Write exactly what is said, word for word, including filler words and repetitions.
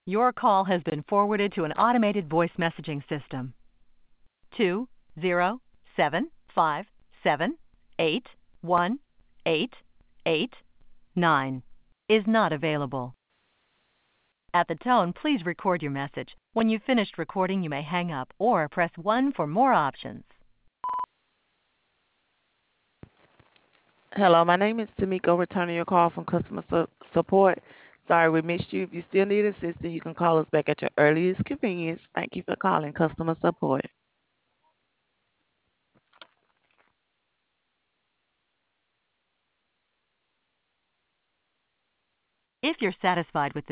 Your call has been forwarded to an automated voice messaging system. Two zero seven five seven eight one eight eight nine is not available. At the tone, please record your message. When you've finished recording, you may hang up or press one for more options. Hello, my name is Tamiko, returning your call from customer su- support. Sorry we missed you. If you still need assistance, you can call us back at your earliest convenience. Thank you for calling customer support. If you're satisfied with the